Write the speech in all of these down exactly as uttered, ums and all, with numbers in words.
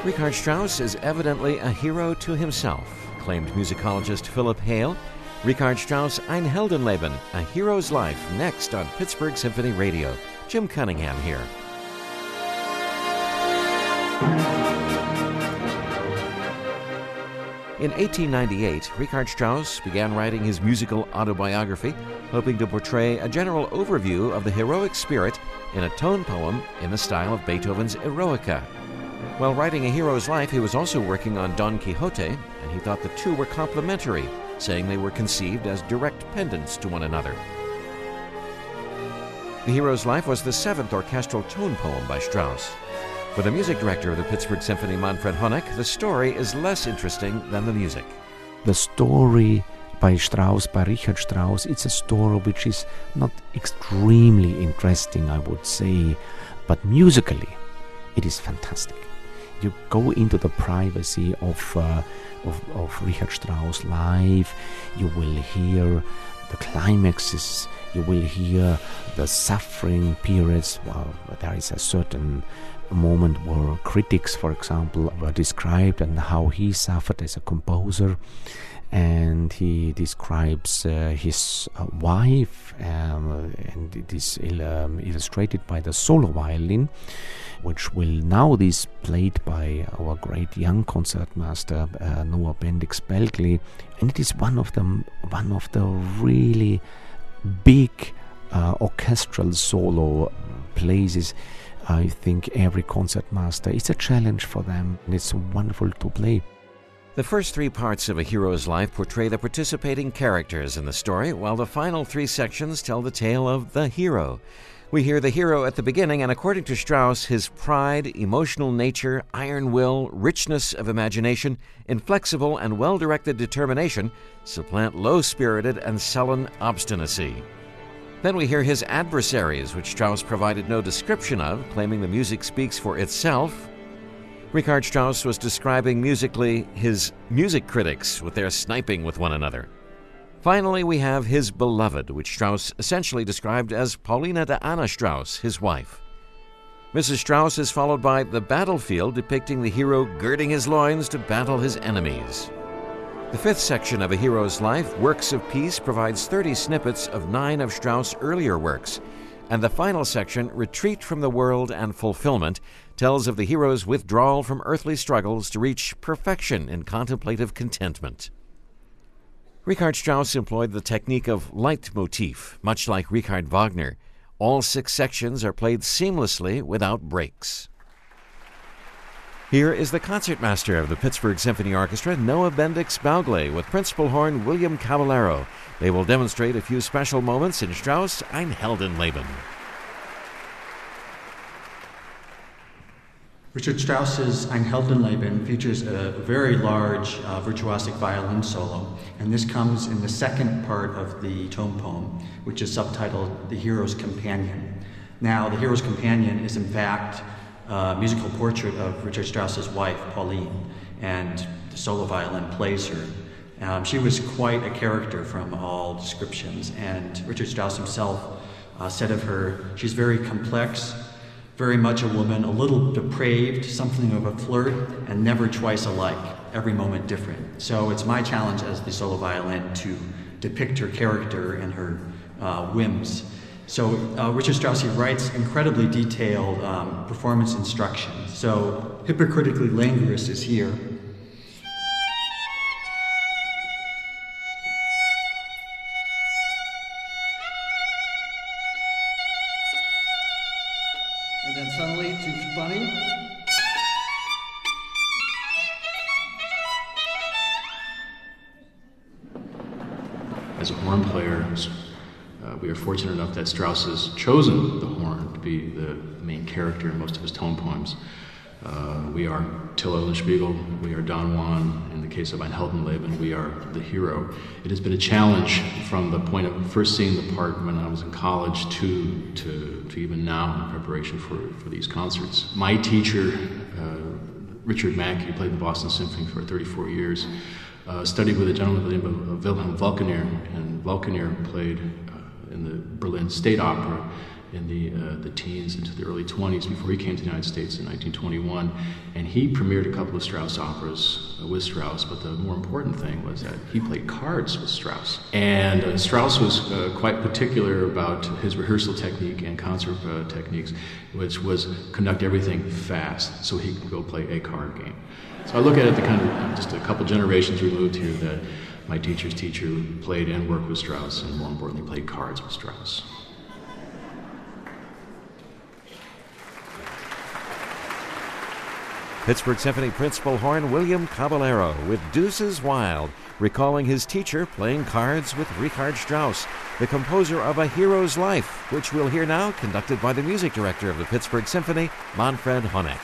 Richard Strauss is evidently a hero to himself, claimed musicologist Philip Hale. Richard Strauss' Ein Heldenleben, A Hero's Life, next on Pittsburgh Symphony Radio. Jim Cunningham here. In eighteen ninety-eight, Richard Strauss began writing his musical autobiography, hoping to portray a general overview of the heroic spirit in a tone poem in the style of Beethoven's Eroica. While writing A Hero's Life, he was also working on Don Quixote, and he thought the two were complementary, saying they were conceived as direct pendants to one another. The Hero's Life was the seventh orchestral tone poem by Strauss. For the music director of the Pittsburgh Symphony, Manfred Honeck, the story is less interesting than the music. The story by Strauss, by Richard Strauss, it's a story which is not extremely interesting, I would say, but musically it is fantastic. You go into the privacy of, uh, of, of Richard Strauss' life, you will hear the climaxes, you will hear the suffering periods. Well, there is a certain moment where critics, for example, were described and how he suffered as a composer, and he describes uh, his uh, wife, um, and it is il- um, illustrated by the solo violin, which will now be played by our great young concertmaster uh, Noah Bendix Belgley, and it is one of them, one of the really big uh, orchestral solo places. I think every concertmaster, it's a challenge for them, and it's wonderful to play. The first three parts of A Hero's Life portray the participating characters in the story, while the final three sections tell the tale of the hero. We hear the hero at the beginning, and according to Strauss, his pride, emotional nature, iron will, richness of imagination, inflexible and well-directed determination supplant low-spirited and sullen obstinacy. Then we hear his adversaries, which Strauss provided no description of, claiming the music speaks for itself. Richard Strauss was describing musically his music critics with their sniping with one another. Finally, we have his beloved, which Strauss essentially described as Paulina de Anna Strauss, his wife. Missus Strauss is followed by the battlefield, depicting the hero girding his loins to battle his enemies. The fifth section of A Hero's Life, Works of Peace, provides thirty snippets of nine of Strauss' earlier works, and the final section, Retreat from the World and Fulfillment, tells of the hero's withdrawal from earthly struggles to reach perfection in contemplative contentment. Richard Strauss employed the technique of leitmotif, much like Richard Wagner. All six sections are played seamlessly without breaks. Here is the concertmaster of the Pittsburgh Symphony Orchestra, Noah Bendix Belgley, with principal horn William Caballero. They will demonstrate a few special moments in Strauss' Ein Heldenleben. Richard Strauss's Ein Heldenleben features a very large uh, virtuosic violin solo, and this comes in the second part of the tone poem, which is subtitled The Hero's Companion. Now, The Hero's Companion is in fact a musical portrait of Richard Strauss's wife, Pauline, and the solo violin plays her. Um, she was quite a character from all descriptions, and Richard Strauss himself uh, said of her, she's very complex, very much a woman, a little depraved, something of a flirt, and never twice alike, every moment different. So it's my challenge as the solo violin to depict her character and her uh, whims. So uh, Richard Strauss, he writes incredibly detailed um, performance instructions. So Hypocritically Languorous is here. And then suddenly to funny. As a horn player, uh, we are fortunate enough that Strauss has chosen the horn to be the main character in most of his tone poems. Uh, we are Till Eulenspiegel, we are Don Juan. In the case of Ein Heldenleben, we are the hero. It has been a challenge from the point of first seeing the part when I was in college to to, to even now in preparation for, for these concerts. My teacher, uh, Richard Mack, who played in the Boston Symphony for thirty-four years, uh, studied with a gentleman by the name of Wilhelm Vulkaneer, and Vulkaneer played uh, in the Berlin State Opera in the uh, the teens into the early twenties before he came to the United States in nineteen twenty-one, and he premiered a couple of Strauss operas uh, with Strauss. But the more important thing was that he played cards with Strauss, and uh, Strauss was uh, quite particular about his rehearsal technique and concert uh, techniques, which was conduct everything fast so he could go play a card game. So I look at it the kind of uh, just a couple generations removed here that my teacher's teacher played and worked with Strauss, and more importantly, played cards with Strauss. Pittsburgh Symphony principal horn William Caballero with Deuces Wild, recalling his teacher playing cards with Richard Strauss, the composer of A Hero's Life, which we'll hear now, conducted by the music director of the Pittsburgh Symphony, Manfred Honeck.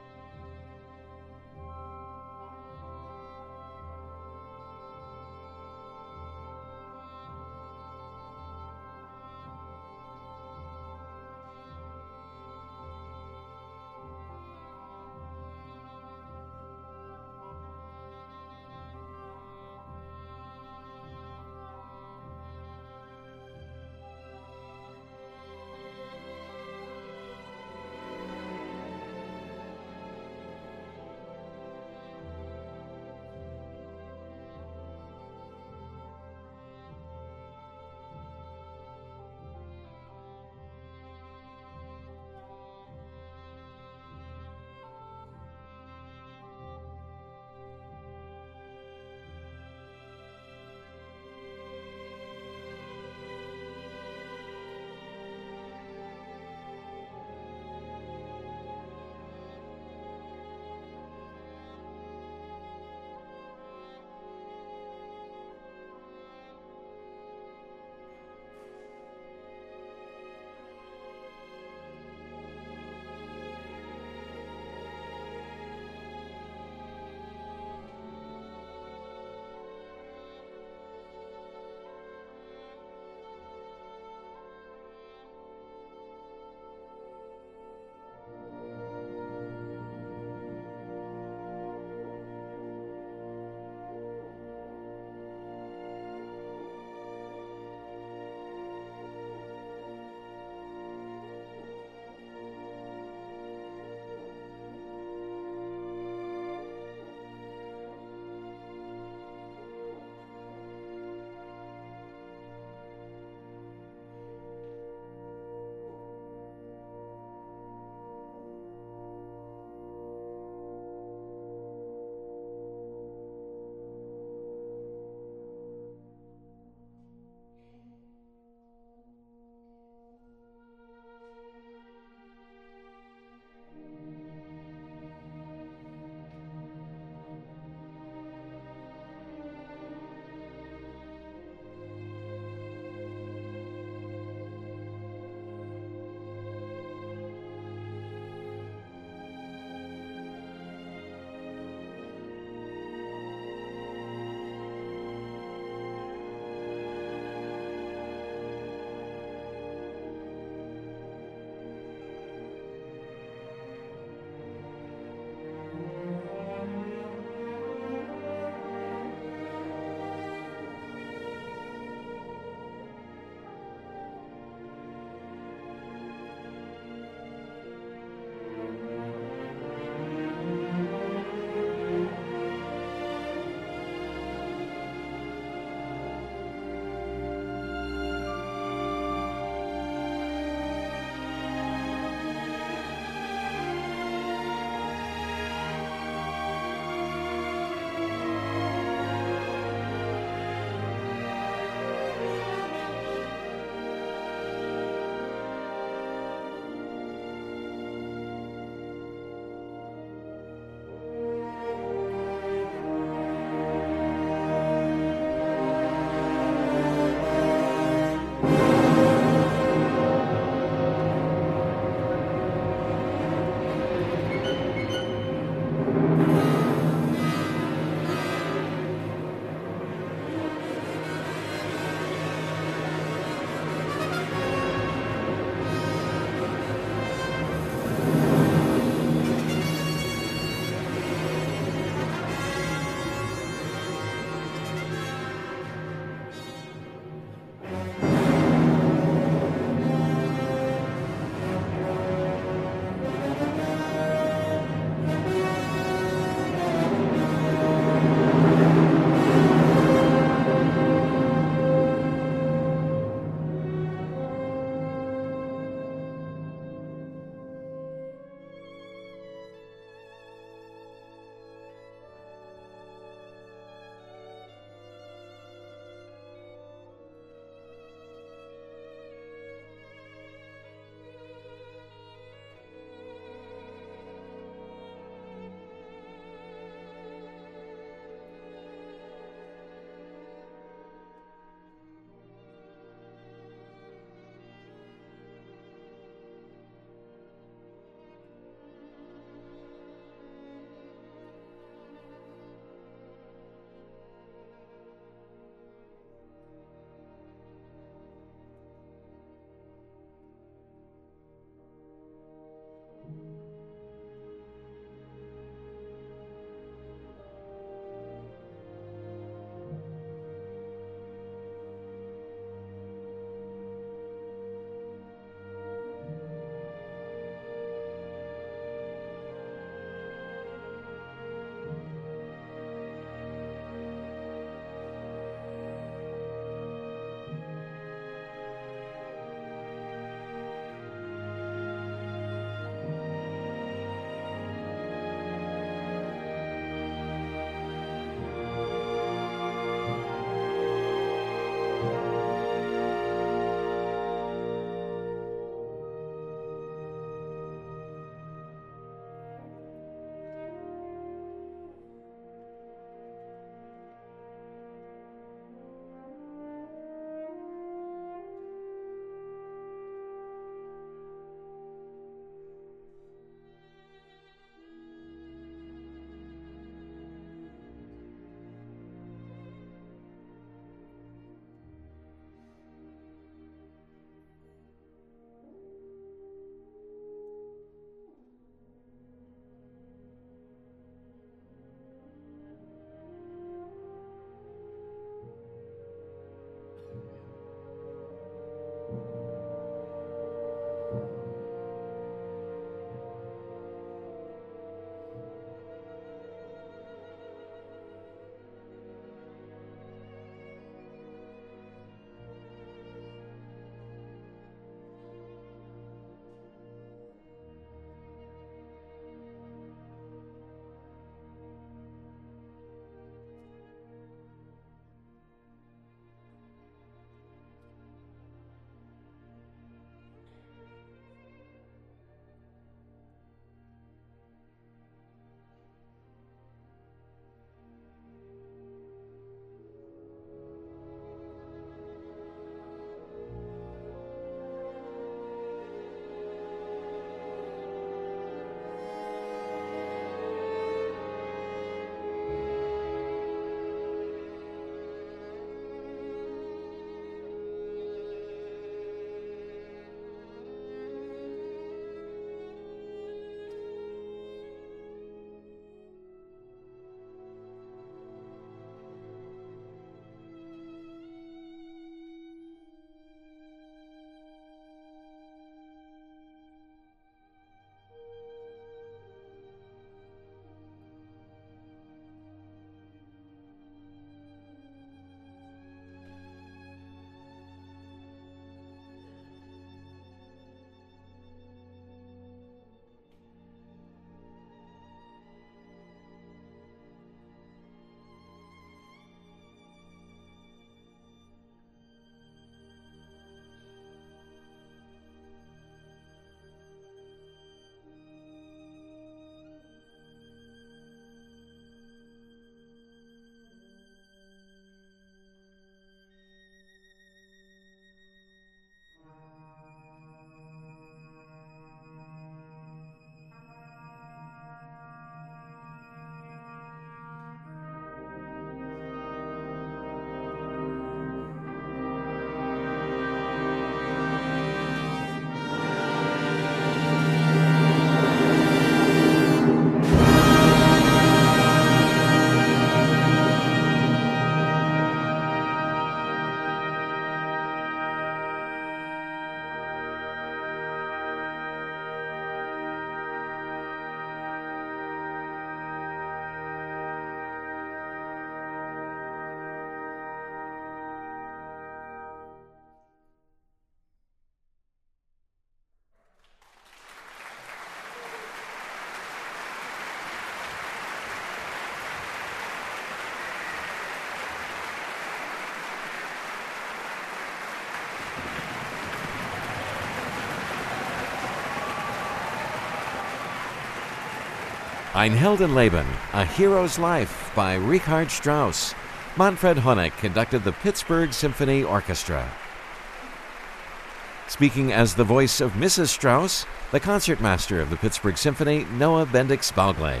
Ein Heldenleben, A Hero's Life by Richard Strauss. Manfred Honeck conducted the Pittsburgh Symphony Orchestra. Speaking as the voice of Missus Strauss, the concertmaster of the Pittsburgh Symphony, Noah Bendix-Balgley.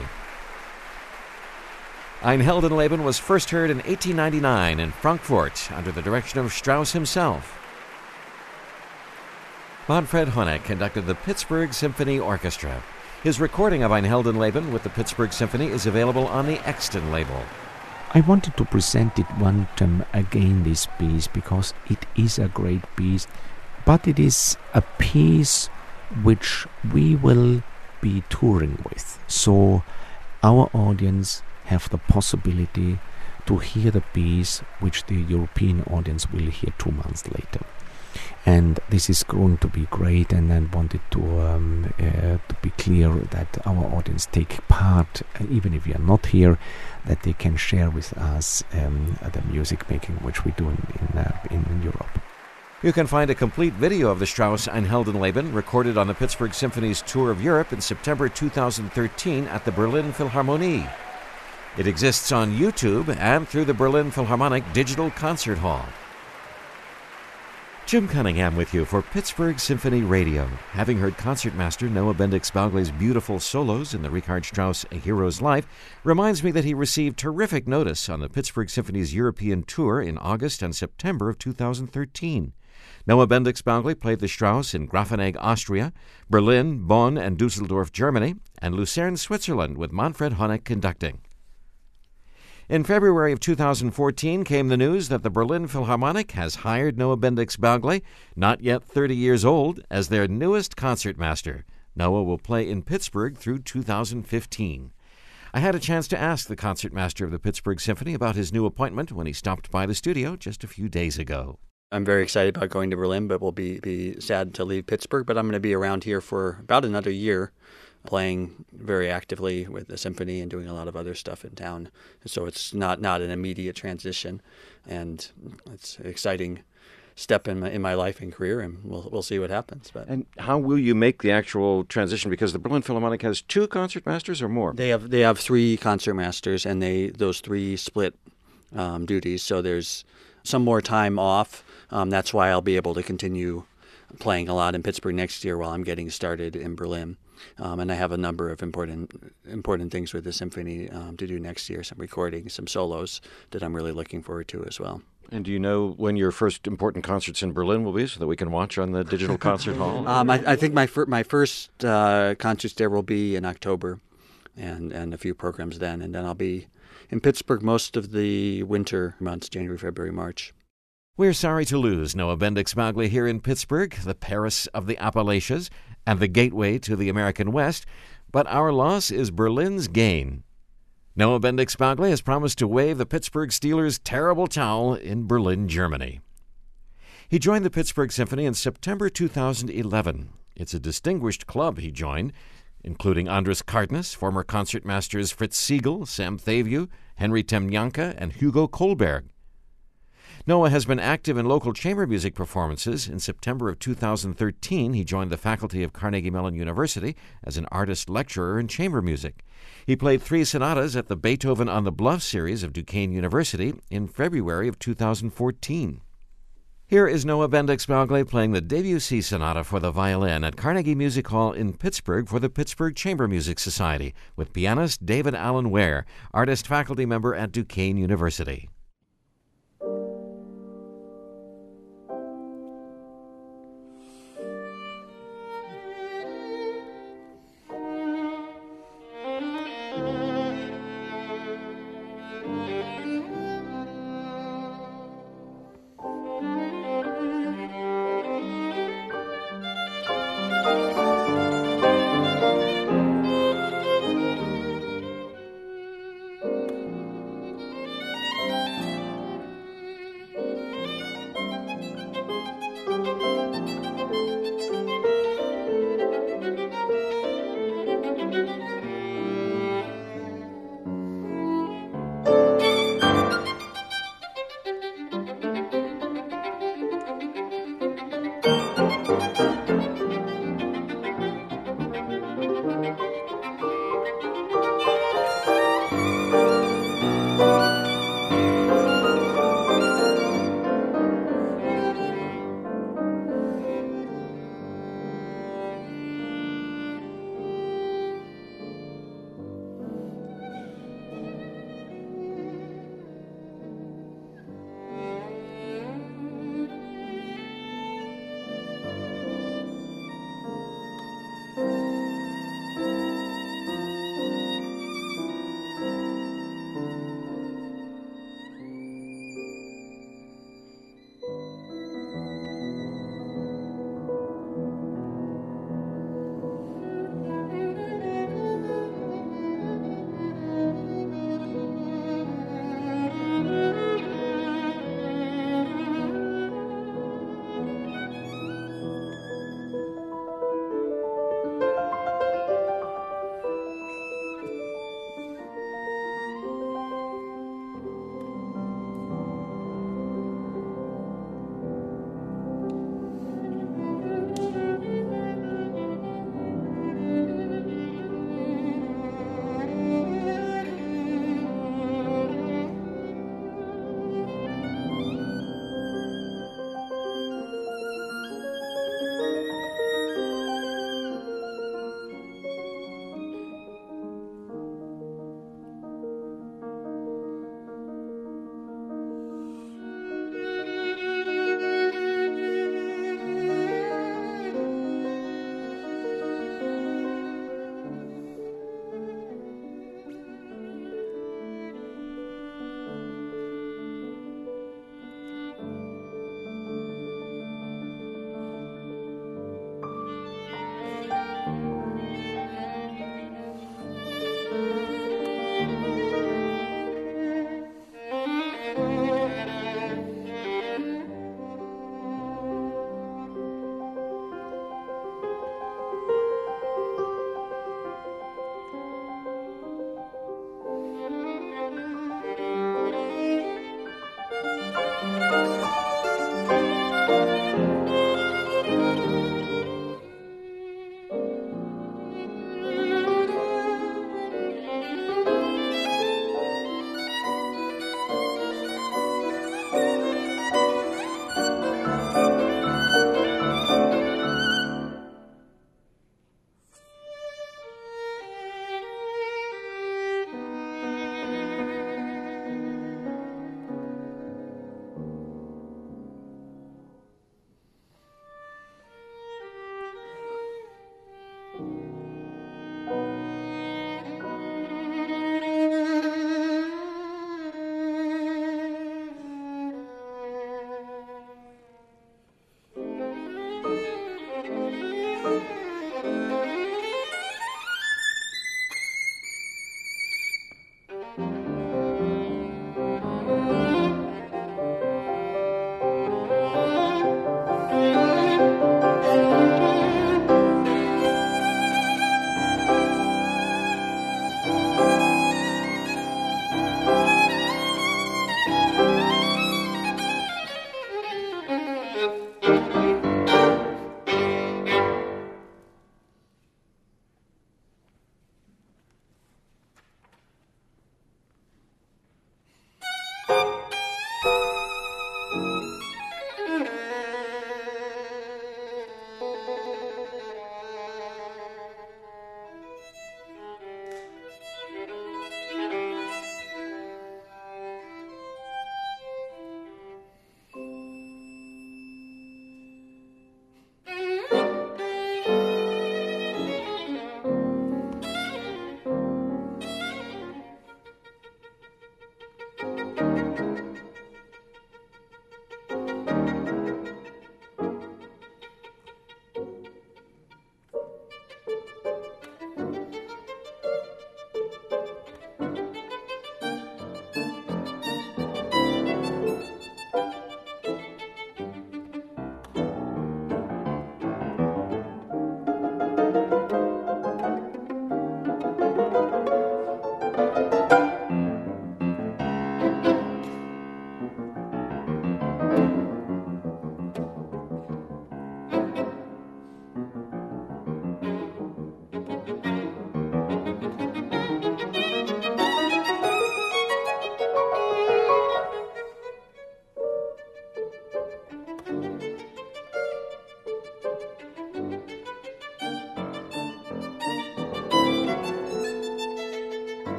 Ein Heldenleben was first heard in eighteen ninety-nine in Frankfurt under the direction of Strauss himself. Manfred Honeck conducted the Pittsburgh Symphony Orchestra. His recording of Ein Heldenleben with the Pittsburgh Symphony is available on the Exton label. I wanted to present it one time again, this piece, because it is a great piece, but it is a piece which we will be touring with. So our audience have the possibility to hear the piece which the European audience will hear two months later. And this is going to be great, and I wanted to um, uh, to be clear that our audience take part, uh, even if we are not here, that they can share with us um, the music making which we do in in, uh, in Europe. You can find a complete video of the Strauss Ein Heldenleben recorded on the Pittsburgh Symphony's tour of Europe in September two thousand thirteen at the Berlin Philharmonie. It exists on YouTube and through the Berlin Philharmonic Digital Concert Hall. Jim Cunningham with you for Pittsburgh Symphony Radio. Having heard concertmaster Noah Bendix-Balgley's beautiful solos in the Richard Strauss A Hero's Life reminds me that he received terrific notice on the Pittsburgh Symphony's European tour in August and September of two thousand thirteen. Noah Bendix-Balgley played the Strauss in Grafenegg, Austria, Berlin, Bonn, and Dusseldorf, Germany, and Lucerne, Switzerland, with Manfred Honeck conducting. In February of two thousand fourteen came the news that the Berlin Philharmonic has hired Noah Bendix-Balgley, not yet thirty years old, as their newest concertmaster. Noah will play in Pittsburgh through two thousand fifteen. I had a chance to ask the concertmaster of the Pittsburgh Symphony about his new appointment when he stopped by the studio just a few days ago. I'm very excited about going to Berlin, but will be, be sad to leave Pittsburgh. But I'm going to be around here for about another year, playing very actively with the symphony and doing a lot of other stuff in town. So it's not, not an immediate transition, and it's an exciting step in my in my life and career, and we'll we'll see what happens. But and how will you make the actual transition? Because the Berlin Philharmonic has two concertmasters or more. They have they have three concertmasters, and they those three split um, duties. So there's some more time off. Um, that's why I'll be able to continue playing a lot in Pittsburgh next year while I'm getting started in Berlin. Um, and I have a number of important important things with the symphony um, to do next year, some recordings, some solos that I'm really looking forward to as well. And do you know when your first important concerts in Berlin will be so that we can watch on the digital concert hall? Um, I, I think my, fir- my first uh, concerts there will be in October, and, and a few programs then. And then I'll be in Pittsburgh most of the winter months, January, February, March. We're sorry to lose Noah Bendix-Balgley here in Pittsburgh, the Paris of the Appalachians and the gateway to the American West, but our loss is Berlin's gain. Noah Bendix-Balgley has promised to wave the Pittsburgh Steelers' terrible towel in Berlin, Germany. He joined the Pittsburgh Symphony in September two thousand eleven. It's a distinguished club he joined, including Andras Cardenas, former concertmasters Fritz Siegel, Sam Thavieu, Henry Temnyanka, and Hugo Kohlberg. Noah has been active in local chamber music performances. In September of two thousand thirteen, he joined the faculty of Carnegie Mellon University as an artist lecturer in chamber music. He played three sonatas at the Beethoven on the Bluff series of Duquesne University in February of two thousand fourteen. Here is Noah Bendix-Balgley playing the Debussy Sonata for the violin at Carnegie Music Hall in Pittsburgh for the Pittsburgh Chamber Music Society with pianist David Allen Ware, artist faculty member at Duquesne University.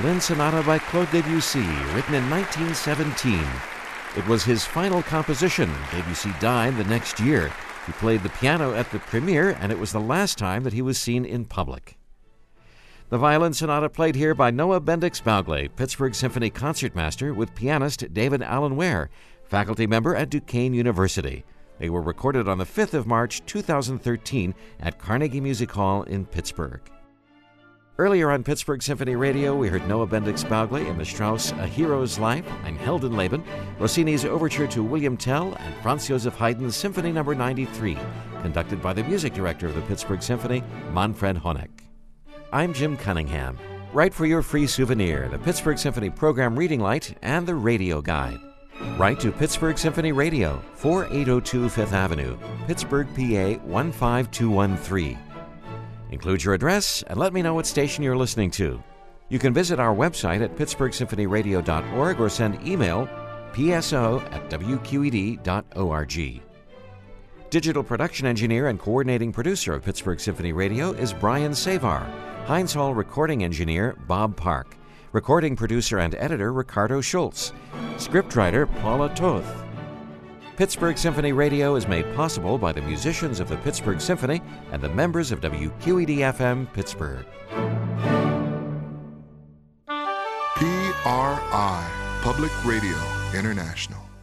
Violin Sonata by Claude Debussy, written in nineteen seventeen. It was his final composition. Debussy died the next year. He played the piano at the premiere, and it was the last time that he was seen in public. The Violin Sonata played here by Noah Bendix Baugle, Pittsburgh Symphony Concertmaster, with pianist David Allen Ware, faculty member at Duquesne University. They were recorded on the fifth of March, two thousand thirteen at Carnegie Music Hall in Pittsburgh. Earlier on Pittsburgh Symphony Radio, we heard Noah Bendix Baugle in the Strauss A Hero's Life, Ein Heldenleben, Rossini's Overture to William Tell, and Franz Joseph Haydn's Symphony Number ninety-three, conducted by the music director of the Pittsburgh Symphony, Manfred Honeck. I'm Jim Cunningham. Write for your free souvenir, the Pittsburgh Symphony Program Reading Light and the Radio Guide. Write to Pittsburgh Symphony Radio, forty-eight oh two Fifth Avenue, Pittsburgh, P A one five two one three. Include your address and let me know what station you're listening to. You can visit our website at pittsburgh symphony radio dot org or send email p s o at w q e d dot org. Digital production engineer and coordinating producer of Pittsburgh Symphony Radio is Brian Savar. Heinz Hall recording engineer Bob Park. Recording producer and editor Ricardo Schultz. Scriptwriter Paula Toth. Pittsburgh Symphony Radio is made possible by the musicians of the Pittsburgh Symphony and the members of W Q E D F M Pittsburgh. P R I, Public Radio International.